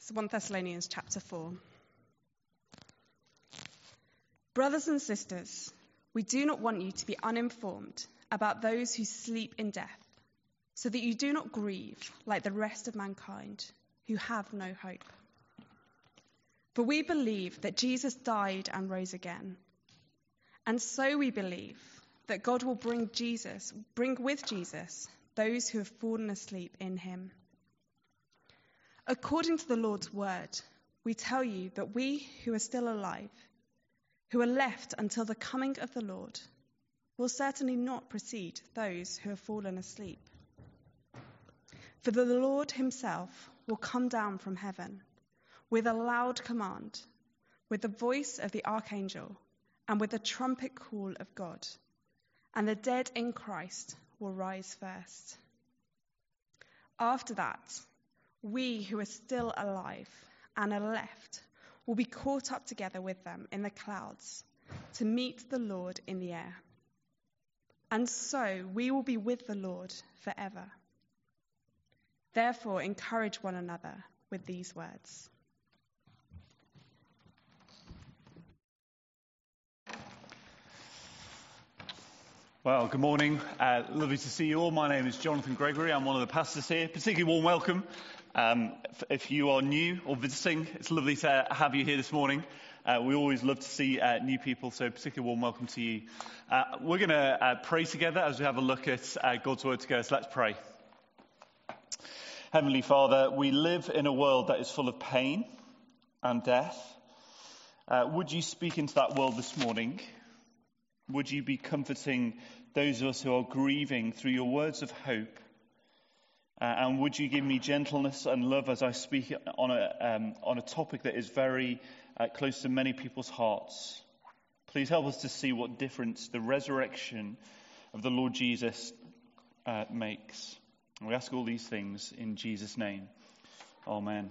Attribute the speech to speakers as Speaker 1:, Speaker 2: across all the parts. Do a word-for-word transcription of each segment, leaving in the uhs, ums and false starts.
Speaker 1: It's First Thessalonians chapter four. Brothers and sisters, we do not want you to be uninformed about those who sleep in death, so that you do not grieve like the rest of mankind who have no hope. For we believe that Jesus died and rose again. And so we believe that God will bring Jesus, bring with Jesus those who have fallen asleep in him. According to the Lord's word, we tell you that we who are still alive, who are left until the coming of the Lord, will certainly not precede those who have fallen asleep. For the Lord himself will come down from heaven with a loud command, with the voice of the archangel, and with the trumpet call of God, and the dead in Christ will rise first. After that, we who are still alive and are left will be caught up together with them in the clouds to meet the Lord in the air. And so we will be with the Lord forever. Therefore, encourage one another with these words.
Speaker 2: Well, good morning. Uh, lovely to see you all. My name is Jonathan Gregory. I'm one of the pastors here. Particularly warm welcome. Um, if you are new or visiting, it's lovely to have you here this morning. Uh, we always love to see uh, new people, so particularly warm welcome to you. Uh, we're going to uh, pray together as we have a look at uh, God's Word together. So let's pray. Heavenly Father, we live in a world that is full of pain and death. Uh, would you speak into that world this morning? Would you be comforting those of us who are grieving through your words of hope? Uh, and would you give me gentleness and love as I speak on a, um, on a topic that is very uh, close to many people's hearts? Please help us to see what difference the resurrection of the Lord Jesus uh, makes. And we ask all these things in Jesus' name. Amen.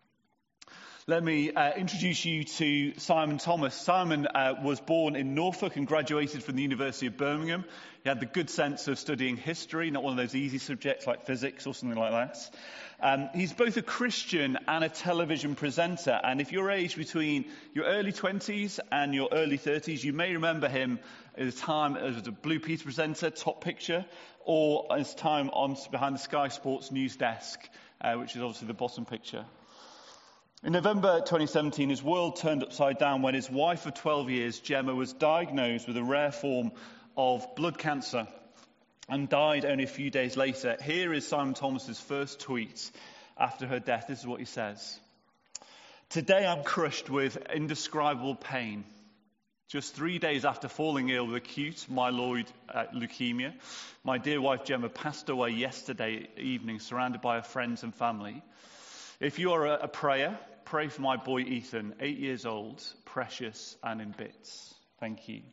Speaker 2: Let me uh, introduce you to Simon Thomas. Simon uh, was born in Norfolk and graduated from the University of Birmingham. He had the good sense of studying history, not one of those easy subjects like physics or something like that. Um, he's both a Christian and a television presenter. And if you're aged between your early twenties and your early thirties, you may remember him at his time as a Blue Peter presenter, Top Picture, or his time on behind the Sky Sports news desk, uh, which is obviously the bottom picture. In November twenty seventeen, his world turned upside down when his wife of twelve years, Gemma, was diagnosed with a rare form of blood cancer and died only a few days later. Here is Simon Thomas's first tweet after her death. This is what he says. Today I'm crushed with indescribable pain. Just three days after falling ill with acute myeloid uh, leukemia, my dear wife Gemma passed away yesterday evening, surrounded by her friends and family. If you are a, a prayer, pray for my boy Ethan, eight years old, precious and in bits. Thank you.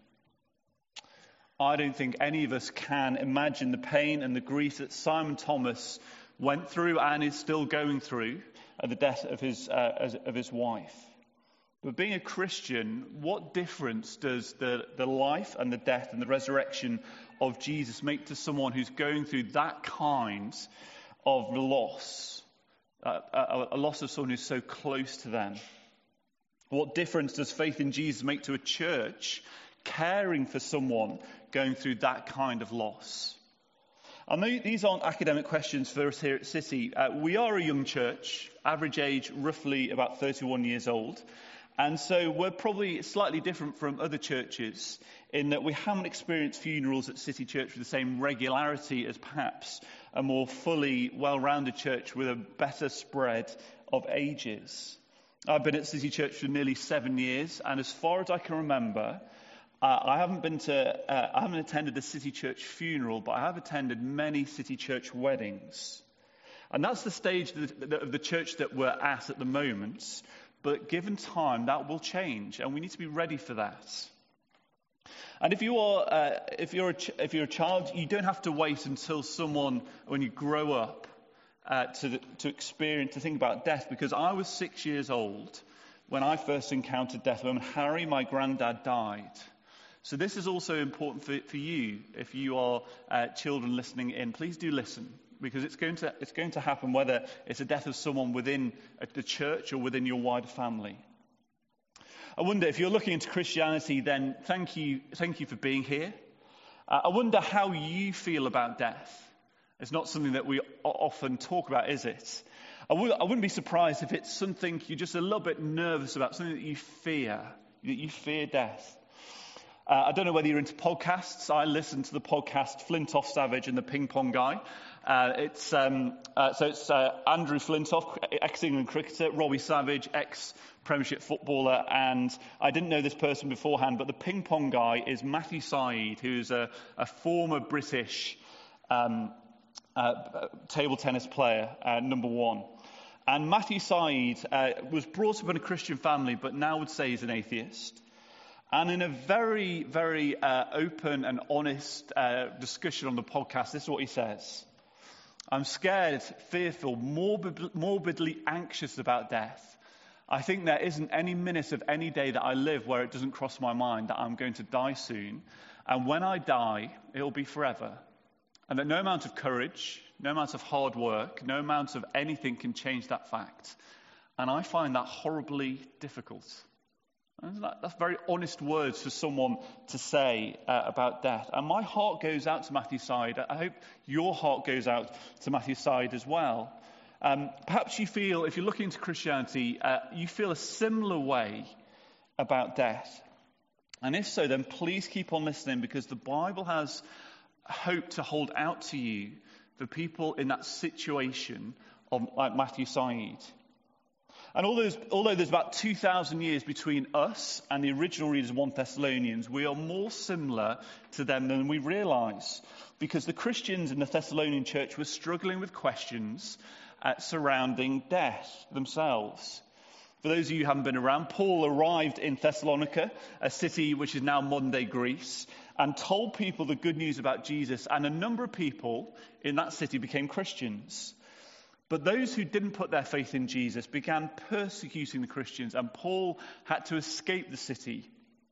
Speaker 2: I don't think any of us can imagine the pain and the grief that Simon Thomas went through and is still going through at the death of his uh, of his wife. But being a Christian, what difference does the, the life and the death and the resurrection of Jesus make to someone who's going through that kind of loss? Uh, a, a loss of someone who's so close to them. What difference does faith in Jesus make to a church caring for someone going through that kind of loss? I know these aren't academic questions for us here at City. Uh, we are a young church, average age roughly about thirty-one years old. And so we're probably slightly different from other churches in that we haven't experienced funerals at City Church with the same regularity as perhaps a more fully well-rounded church with a better spread of ages. I've been at City Church for nearly seven years, and as far as I can remember, uh, I haven't been to, uh, I haven't attended a City Church funeral, but I have attended many City Church weddings. And that's the stage of the, of the church that we're at at the moment. But given time, that will change, and we need to be ready for that. And if you are, uh, if you're a ch- if you're a child, you don't have to wait until someone, when you grow up, uh, to to experience to think about death. Because I was six years old when I first encountered death. When Harry, my granddad, died. So this is also important for, for you. If you are uh, children listening in, please do listen. because it's going to, it's going to happen whether it's a death of someone within the church or within your wider family. I wonder if you're looking into Christianity, then thank you, thank you for being here. Uh, I wonder how you feel about death. It's not something that we often talk about, is it? I, would, I wouldn't be surprised if it's something you're just a little bit nervous about, something that you fear, that you fear death. Uh, I don't know whether you're into podcasts. I listen to the podcast Flintoff Savage and the Ping Pong Guy. Uh, it's um, uh, so it's uh, Andrew Flintoff, ex-England cricketer, Robbie Savage, ex-Premiership footballer, and I didn't know this person beforehand, but the Ping Pong Guy is Matthew Syed, who's a, a former British um, uh, table tennis player, uh, number one. And Matthew Syed uh, was brought up in a Christian family, but now would say he's an atheist. And in a very, very uh, open and honest uh, discussion on the podcast, this is what he says. I'm scared, fearful, morbid, morbidly anxious about death. I think there isn't any minute of any day that I live where it doesn't cross my mind that I'm going to die soon. And when I die, it'll be forever. And that no amount of courage, no amount of hard work, no amount of anything can change that fact. And I find that horribly difficult. That's very honest words for someone to say uh, about death. And my heart goes out to Matthew Syed. I hope your heart goes out to Matthew Syed as well. Um, perhaps you feel, if you're looking into Christianity, uh, you feel a similar way about death. And if so, then please keep on listening, because the Bible has hope to hold out to you for people in that situation of like Matthew Syed. And although there's, although there's about two thousand years between us and the original readers of First Thessalonians, we are more similar to them than we realise, because the Christians in the Thessalonian church were struggling with questions uh, surrounding death themselves. For those of you who haven't been around, Paul arrived in Thessalonica, a city which is now modern-day Greece, and told people the good news about Jesus, and a number of people in that city became Christians. But those who didn't put their faith in Jesus began persecuting the Christians, and Paul had to escape the city.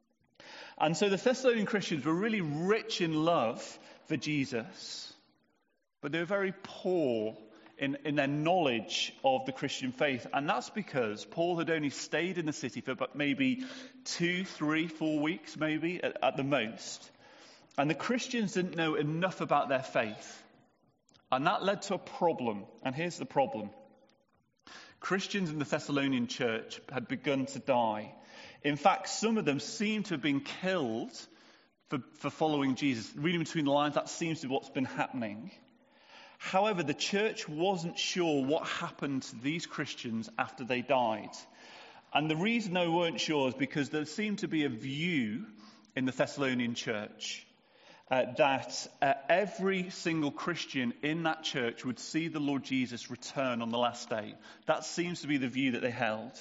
Speaker 2: And so the Thessalonian Christians were really rich in love for Jesus, but they were very poor in, in their knowledge of the Christian faith. And that's because Paul had only stayed in the city for about maybe two, three, four weeks, maybe, at, at the most. And the Christians didn't know enough about their faith. And that led to a problem. And here's the problem. Christians in the Thessalonian church had begun to die. In fact, some of them seem to have been killed for, for following Jesus. Reading between the lines, that seems to be what's been happening. However, the church wasn't sure what happened to these Christians after they died. And the reason they weren't sure is because there seemed to be a view in the Thessalonian church Uh, that uh, every single Christian in that church would see the Lord Jesus return on the last day. That seems to be the view that they held.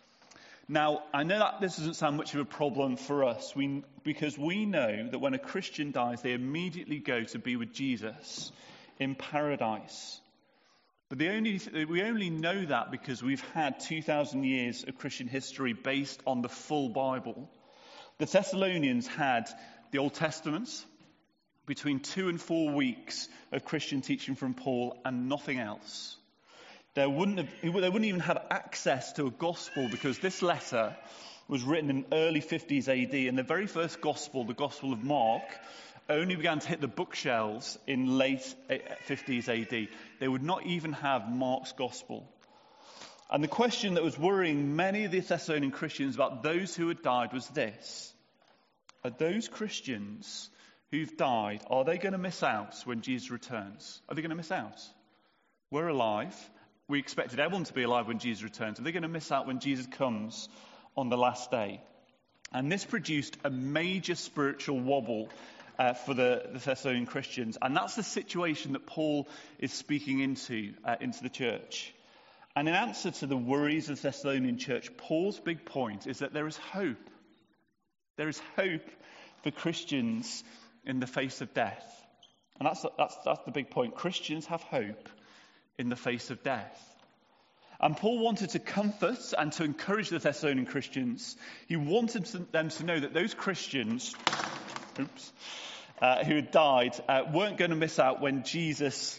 Speaker 2: Now, I know that this doesn't sound much of a problem for us, we, because we know that when a Christian dies, they immediately go to be with Jesus in paradise. But the only, we only know that because we've had two thousand years of Christian history based on the full Bible. The Thessalonians had the Old Testament, between two and four weeks of Christian teaching from Paul, and nothing else. They wouldn't have, they wouldn't even have access to a gospel, because this letter was written in early fifties A D, and the very first gospel, the Gospel of Mark, only began to hit the bookshelves in late fifties A D. They would not even have Mark's gospel. And the question that was worrying many of the Thessalonian Christians about those who had died was this: are those Christians who've died, are they going to miss out when Jesus returns? Are they going to miss out? We're alive. We expected everyone to be alive when Jesus returns. Are they going to miss out when Jesus comes on the last day? And this produced a major spiritual wobble uh, for the, the Thessalonian Christians. And that's the situation that Paul is speaking into, uh, into the church. And in answer to the worries of the Thessalonian church, Paul's big point is that there is hope. There is hope for Christians in the face of death. And that's, that's, that's the big point. Christians have hope in the face of death. And Paul wanted to comfort and to encourage the Thessalonian Christians. He wanted them to know that those Christians oops, uh, who had died uh, weren't going to miss out when Jesus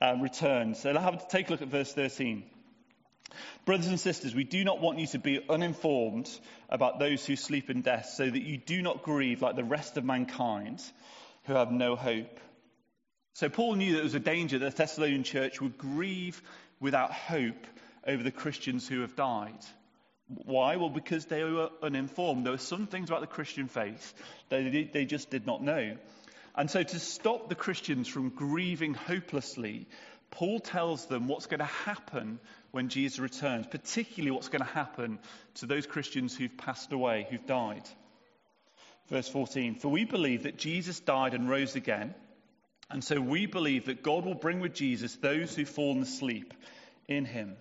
Speaker 2: uh, returns. So let's have to take a look at verse thirteen. Brothers and sisters, we do not want you to be uninformed about those who sleep in death, so that you do not grieve like the rest of mankind who have no hope. So Paul knew that there was a danger that the Thessalonian church would grieve without hope over the Christians who have died. Why? Well, because they were uninformed. There were some things about the Christian faith that they, they just did not know. And so to stop the Christians from grieving hopelessly, Paul tells them what's going to happen when Jesus returns, particularly what's going to happen to those Christians who've passed away, who've died. Verse fourteen, for we believe that Jesus died and rose again, and so we believe that God will bring with Jesus those who've fallen asleep in him.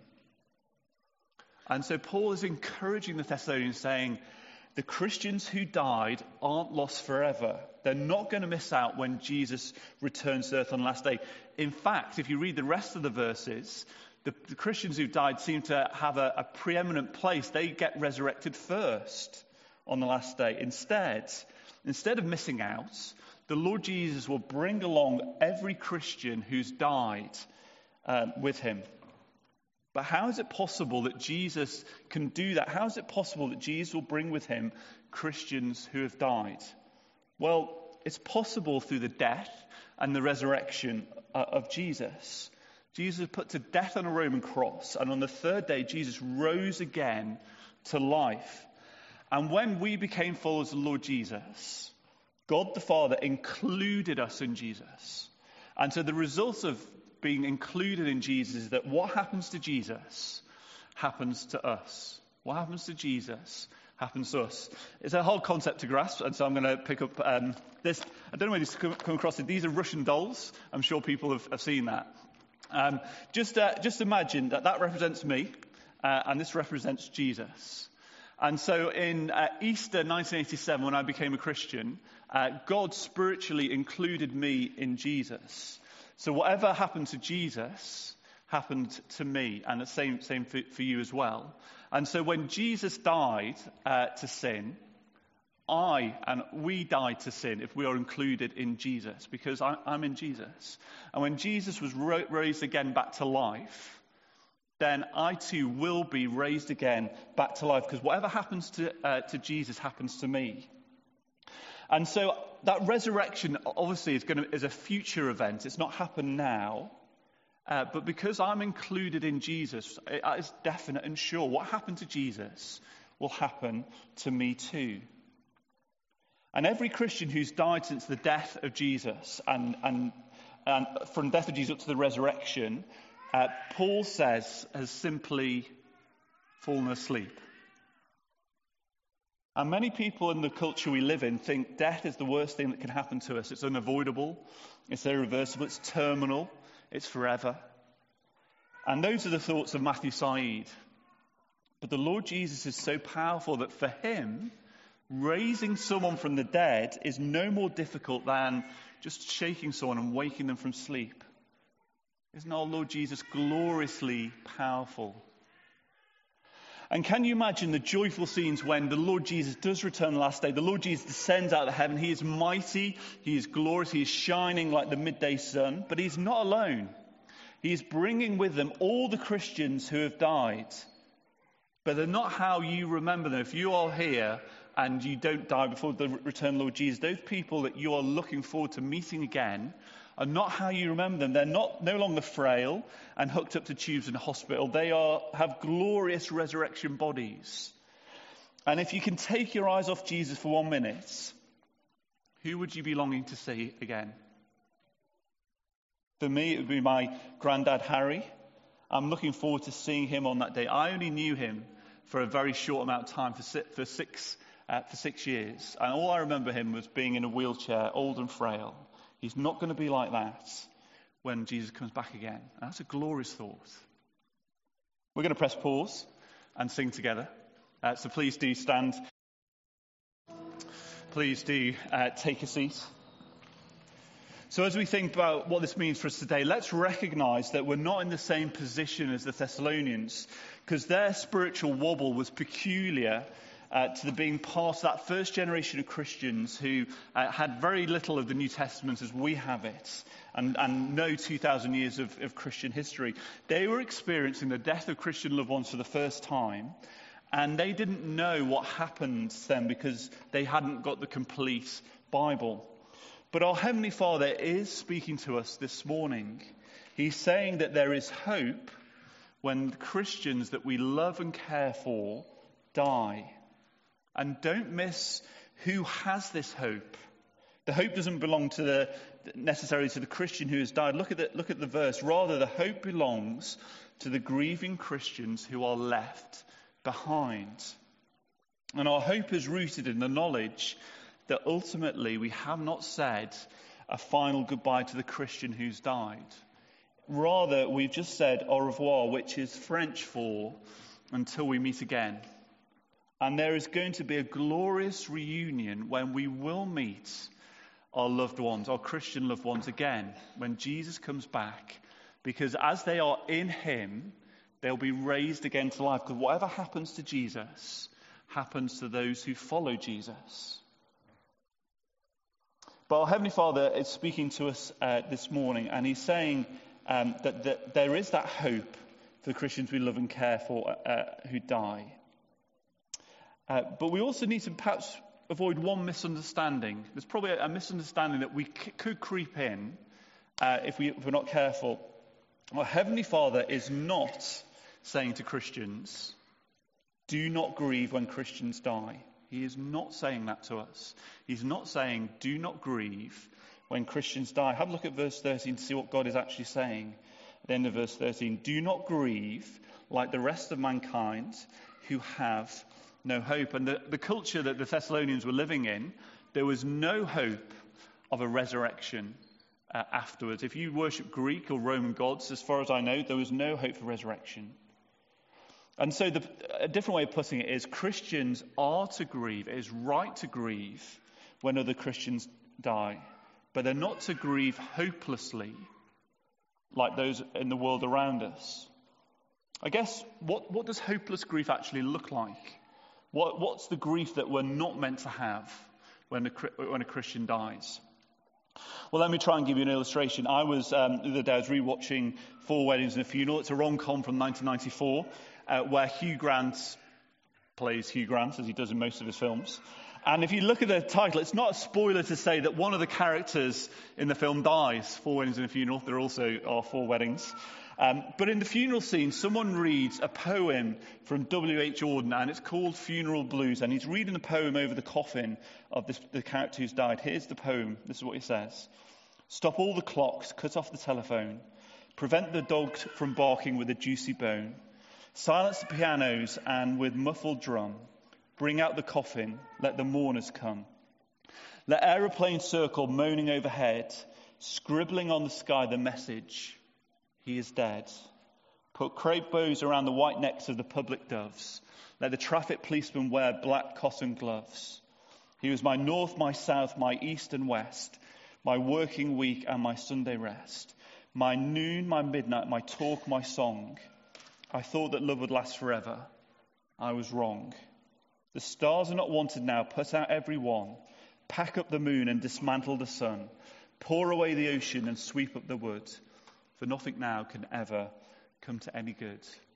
Speaker 2: And so Paul is encouraging the Thessalonians, saying, the Christians who died aren't lost forever. They're not going to miss out when Jesus returns to earth on the last day. In fact, if you read the rest of the verses, the, the Christians who died seem to have a, a preeminent place. They get resurrected first on the last day. Instead, instead of missing out, the Lord Jesus will bring along every Christian who's died um, with him. But how is it possible that Jesus can do that? How is it possible that Jesus will bring with him Christians who have died? Well, it's possible through the death and the resurrection uh, of Jesus. Jesus was put to death on a Roman cross, and on the third day, Jesus rose again to life. And when we became followers of the Lord Jesus, God the Father included us in Jesus. And so the result of being included in Jesus is that what happens to Jesus happens to us. What happens to Jesus happens to us. It's a hard concept to grasp, and so I'm going to pick up um, this. I don't know whether you've come across it. These are Russian dolls. I'm sure people have, have seen that. Um, just, uh, just imagine that that represents me, uh, and this represents Jesus. And so in uh, Easter nineteen eighty-seven, when I became a Christian, uh, God spiritually included me in Jesus. So whatever happened to Jesus happened to me, and the same, same for, for you as well. And so when Jesus died uh, to sin, I and we died to sin if we are included in Jesus, because I, I'm in Jesus. And when Jesus was ro- raised again back to life, then I too will be raised again back to life, because whatever happens to, uh, to Jesus happens to me. And so that resurrection obviously is going to is a future event. It's not happened now. Uh, but because I'm included in Jesus, it is definite and sure. What happened to Jesus will happen to me too. And every Christian who's died since the death of Jesus, and, and, and from death of Jesus up to the resurrection, uh, Paul says has simply fallen asleep. And many people in the culture we live in think death is the worst thing that can happen to us. It's unavoidable, it's irreversible, it's terminal, it's forever. And those are the thoughts of Matthew Said. But the Lord Jesus is so powerful that for him, raising someone from the dead is no more difficult than just shaking someone and waking them from sleep. Isn't our Lord Jesus gloriously powerful? And can you imagine the joyful scenes when the Lord Jesus does return the last day? The Lord Jesus descends out of heaven. He is mighty. He is glorious. He is shining like the midday sun. But he's not alone. He is bringing with them all the Christians who have died. But they're not how you remember them. If you are here and you don't die before the return of the Lord Jesus, those people that you are looking forward to meeting again are not how you remember them. They're not no longer frail and hooked up to tubes in a hospital. They are have glorious resurrection bodies. And if you can take your eyes off Jesus for one minute, who would you be longing to see again? For me, it would be my granddad Harry. I'm looking forward to seeing him on that day. I only knew him for a very short amount of time, for six, for six, uh, for six years. And all I remember him was being in a wheelchair, old and frail. He's not going to be like that when Jesus comes back again. And that's a glorious thought. We're going to press pause and sing together. Uh, so please do stand. Please do uh, take a seat. So as we think about what this means for us today, let's recognize that we're not in the same position as the Thessalonians, because their spiritual wobble was peculiar uh, to the being part of that first generation of Christians who uh, had very little of the New Testament as we have it, and, and no two thousand years of, of Christian history. They were experiencing the death of Christian loved ones for the first time, and they didn't know what happened to them because they hadn't got the complete Bible. But our Heavenly Father is speaking to us this morning. He's saying that there is hope when the Christians that we love and care for die. And don't miss who has this hope. The hope doesn't belong to the necessarily to the Christian who has died. Look at the, look at the verse. Rather, the hope belongs to the grieving Christians who are left behind. And our hope is rooted in the knowledge that ultimately we have not said a final goodbye to the Christian who's died. Rather, we've just said au revoir, which is French for until we meet again. And there is going to be a glorious reunion when we will meet our loved ones, our Christian loved ones again, when Jesus comes back. Because as they are in him, they'll be raised again to life. Because whatever happens to Jesus happens to those who follow Jesus. But our Heavenly Father is speaking to us uh, this morning, and he's saying um, that, that there is that hope for the Christians we love and care for uh, who die. Uh, but we also need to perhaps avoid one misunderstanding. There's probably a, a misunderstanding that we c- could creep in uh, if, we, if we're not careful. Our Heavenly Father is not saying to Christians, do not grieve when Christians die. He is not saying that to us. He's not saying, do not grieve when Christians die. Have a look at verse thirteen to see what God is actually saying. At the end of verse thirteen, do not grieve like the rest of mankind who have no hope. And the, the culture that the Thessalonians were living in, there was no hope of a resurrection uh, afterwards. If you worship Greek or Roman gods, as far as I know, there was no hope for resurrection. And so the, a different way of putting it is Christians are to grieve. It is right to grieve when other Christians die. But they're not to grieve hopelessly like those in the world around us. I guess, what, what does hopeless grief actually look like? What, what's the grief that we're not meant to have when a, when a Christian dies? Well, let me try and give you an illustration. I was, um, the other day, I was rewatching Four Weddings and a Funeral. It's a rom-com from nineteen ninety-four, uh, where Hugh Grant plays Hugh Grant, as he does in most of his films. And if you look at the title, it's not a spoiler to say that one of the characters in the film dies. Four Weddings and a Funeral. There also are four weddings. Um, but in the funeral scene, someone reads a poem from W H Auden, and it's called Funeral Blues. And he's reading the poem over the coffin of this, the character who's died. Here's the poem. This is what he says. Stop all the clocks, cut off the telephone. Prevent the dog from barking with a juicy bone. Silence the pianos and with muffled drum. Bring out the coffin, let the mourners come. Let aeroplanes circle moaning overhead, scribbling on the sky the message, he is dead. Put crepe bows around the white necks of the public doves. Let the traffic policemen wear black cotton gloves. He was my north, my south, my east and west, my working week and my Sunday rest, my noon, my midnight, my talk, my song. I thought that love would last forever. I was wrong. The stars are not wanted now. Put out every one. Pack up the moon and dismantle the sun. Pour away the ocean and sweep up the wood. For nothing now can ever come to any good.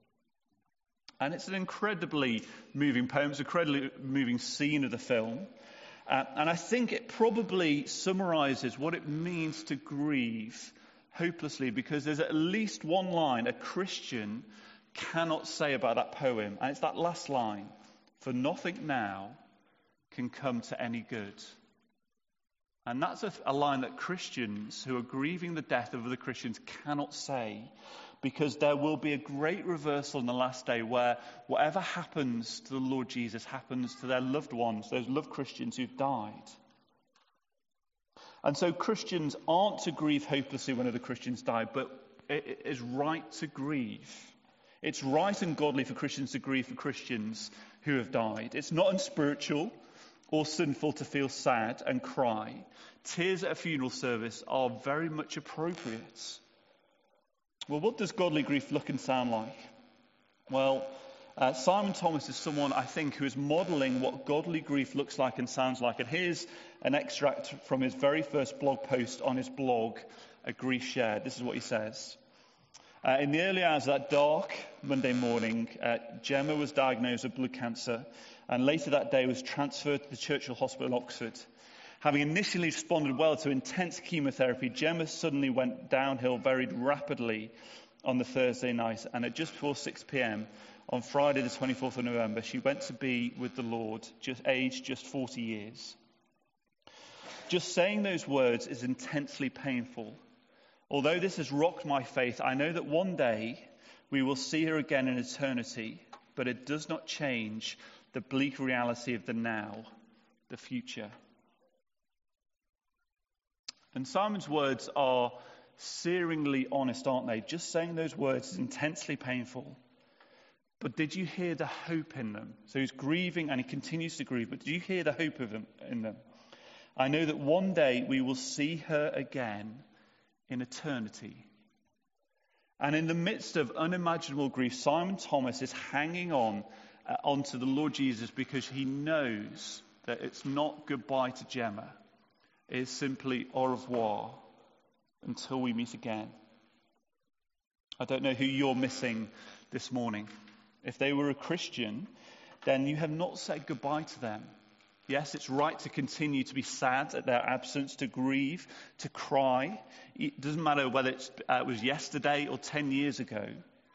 Speaker 2: And it's an incredibly moving poem. It's an incredibly moving scene of the film. Uh, and I think it probably summarizes what it means to grieve hopelessly, because there's at least one line a Christian cannot say about that poem. And it's that last line. For nothing now can come to any good. And that's a, a line that Christians who are grieving the death of other Christians cannot say, because there will be a great reversal in the last day where whatever happens to the Lord Jesus happens to their loved ones, those loved Christians who've died. And so Christians aren't to grieve hopelessly when other Christians die, but it is right to grieve. It's right and godly for Christians to grieve for Christians who have died. It's not unspiritual or sinful to feel sad and cry. Tears at a funeral service are very much appropriate. Well, what does godly grief look and sound like? Well, Uh, Simon Thomas is someone, I think, who is modelling what godly grief looks like and sounds like. And here's an extract from his very first blog post on his blog, A Grief Shared. This is what he says. Uh, in the early hours of that dark Monday morning, uh, Gemma was diagnosed with blood cancer and later that day was transferred to the Churchill Hospital in Oxford. Having initially responded well to intense chemotherapy, Gemma suddenly went downhill very rapidly on the Thursday night, and at just before six p.m, on Friday the twenty-fourth of November, she went to be with the Lord, just aged just forty years. Just saying those words is intensely painful. Although this has rocked my faith, I know that one day we will see her again in eternity, but it does not change the bleak reality of the now, the future. And Simon's words are searingly honest, aren't they? Just saying those words is intensely painful. But did you hear the hope in them? So he's grieving and he continues to grieve, but did you hear the hope of them, in them? I know that one day we will see her again in eternity. And in the midst of unimaginable grief, Simon Thomas is hanging on uh, onto the Lord Jesus because he knows that it's not goodbye to Gemma. It is simply au revoir until we meet again. I don't know who you're missing this morning. If they were a Christian, then you have not said goodbye to them. Yes, it's right to continue to be sad at their absence, to grieve, to cry. It doesn't matter whether it's, uh, it was yesterday or ten years ago.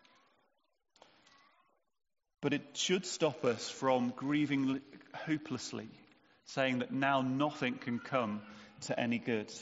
Speaker 2: But it should stop us from grieving hopelessly, saying that now nothing can come to any good.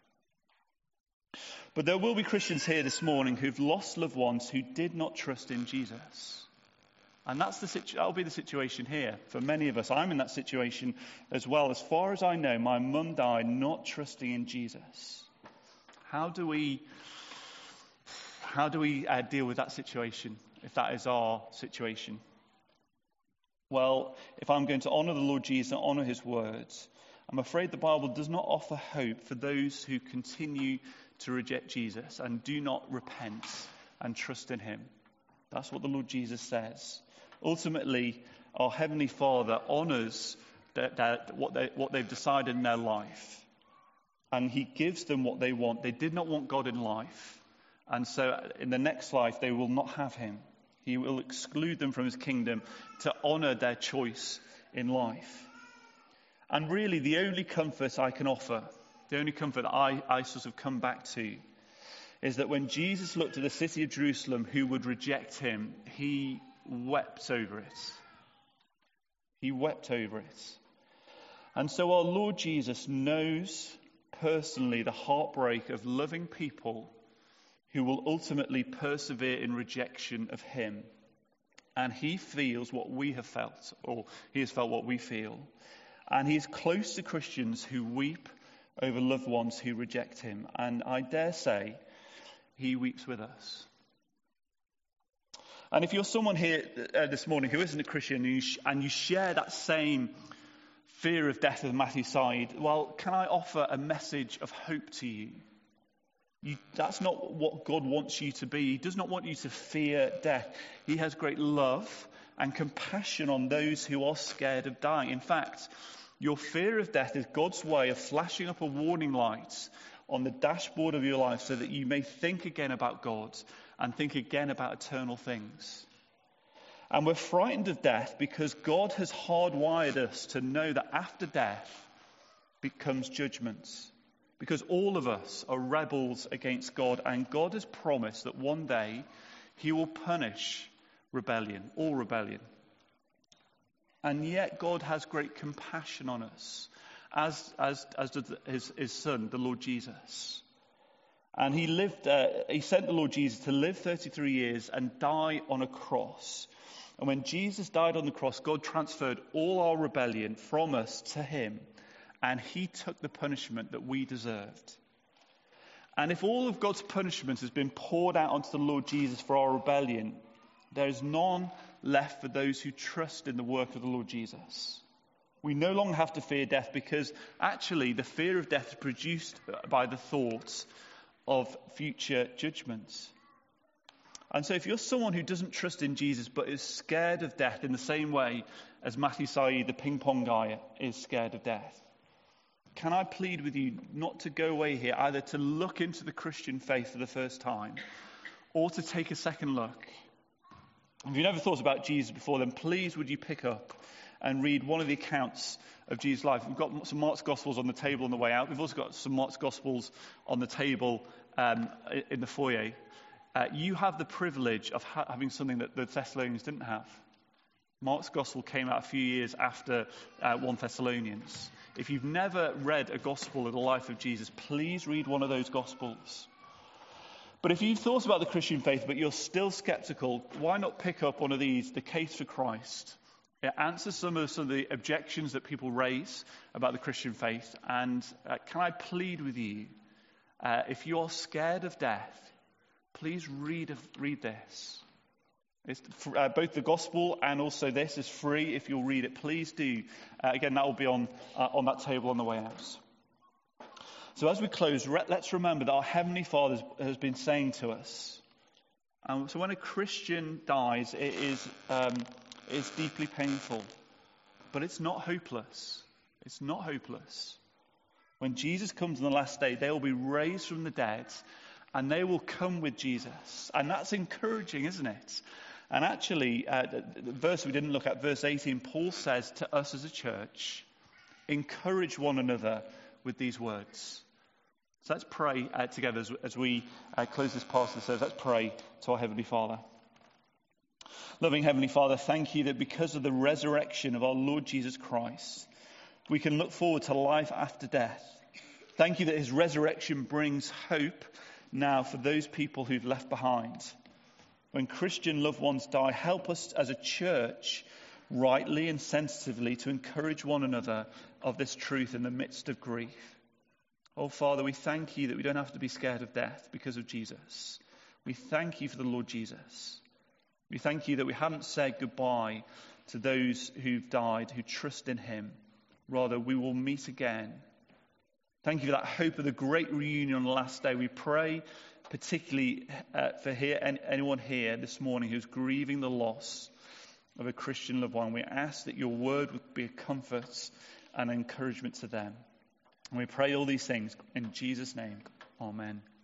Speaker 2: But there will be Christians here this morning who've lost loved ones who did not trust in Jesus. And that's the situ- that'll be the situation here for many of us. I'm in that situation as well. As far as I know, my mum died not trusting in Jesus. How do we, how do we uh, deal with that situation, if that is our situation? Well, if I'm going to honour the Lord Jesus and honour his words, I'm afraid the Bible does not offer hope for those who continue to reject Jesus and do not repent and trust in him. That's what the Lord Jesus says. Ultimately, our Heavenly Father honours that, that, what, they, what they've decided in their life. And he gives them what they want. They did not want God in life. And so in the next life, they will not have him. He will exclude them from his kingdom to honour their choice in life. And really, the only comfort I can offer, the only comfort that I, I sort of come back to, is that when Jesus looked at the city of Jerusalem who would reject him, he wept over it. He wept over it. And so our Lord Jesus knows personally the heartbreak of loving people who will ultimately persevere in rejection of him. And he feels what we have felt, or he has felt what we feel. And he is close to Christians who weep over loved ones who reject him. And I dare say, he weeps with us. And if you're someone here uh, this morning who isn't a Christian and you, sh- and you share that same fear of death of Matthew's side, well, can I offer a message of hope to you? you? That's not what God wants you to be. He does not want you to fear death. He has great love and compassion on those who are scared of dying. In fact, your fear of death is God's way of flashing up a warning light on the dashboard of your life so that you may think again about God and think again about eternal things. And we're frightened of death because God has hardwired us to know that after death becomes judgment. Because all of us are rebels against God, and God has promised that one day he will punish rebellion, all rebellion. And yet God has great compassion on us, as as as does his, his son, the Lord Jesus. And he lived. Uh, he sent the Lord Jesus to live thirty-three years and die on a cross. And when Jesus died on the cross, God transferred all our rebellion from us to him, and he took the punishment that we deserved. And if all of God's punishment has been poured out onto the Lord Jesus for our rebellion, there is none left for those who trust in the work of the Lord Jesus. We no longer have to fear death because actually the fear of death is produced by the thoughts of future judgments. And so if you're someone who doesn't trust in Jesus but is scared of death in the same way as Matthew Saeed, the ping pong guy, is scared of death, can I plead with you not to go away here, either to look into the Christian faith for the first time or to take a second look. If you've never thought about Jesus before, then please would you pick up and read one of the accounts of Jesus' life. We've got some Mark's Gospels on the table on the way out. We've also got some Mark's Gospels on the table um, in the foyer. Uh, you have the privilege of ha- having something that the Thessalonians didn't have. Mark's Gospel came out a few years after uh, First Thessalonians. If you've never read a Gospel of the life of Jesus, please read one of those Gospels. But if you've thought about the Christian faith but you're still skeptical, why not pick up one of these, The Case for Christ? It answers some of, some of the objections that people raise about the Christian faith. And uh, can I plead with you, uh, if you're scared of death, please read read this. It's, uh, both the Gospel and also this is free if you'll read it. Please do. Uh, again, that will be on uh, on that table on the way out. So as we close, re- let's remember that our Heavenly Father has been saying to us. Um, so when a Christian dies, it is um, it's deeply painful, but it's not hopeless. It's not hopeless. When Jesus comes on the last day, they will be raised from the dead, and they will come with Jesus, and that's encouraging, isn't it? And actually, uh, the, the verse we didn't look at, verse eighteen, Paul says to us as a church, encourage one another with these words. So let's pray uh, together as, as we uh, close this part of the service. Let's pray to our Heavenly Father. Loving Heavenly Father, thank you that because of the resurrection of our Lord Jesus Christ, we can look forward to life after death. Thank you that his resurrection brings hope now for those people who've left behind. When Christian loved ones die, help us as a church rightly and sensitively to encourage one another of this truth in the midst of grief. Oh, Father, we thank you that we don't have to be scared of death because of Jesus. We thank you for the Lord Jesus. We thank you that we haven't said goodbye to those who've died, who trust in him. Rather, we will meet again. Thank you for that hope of the great reunion on the last day. We pray particularly uh, for here, anyone here this morning who's grieving the loss of a Christian loved one. We ask that your word would be a comfort and encouragement to them. And we pray all these things in Jesus' name. Amen.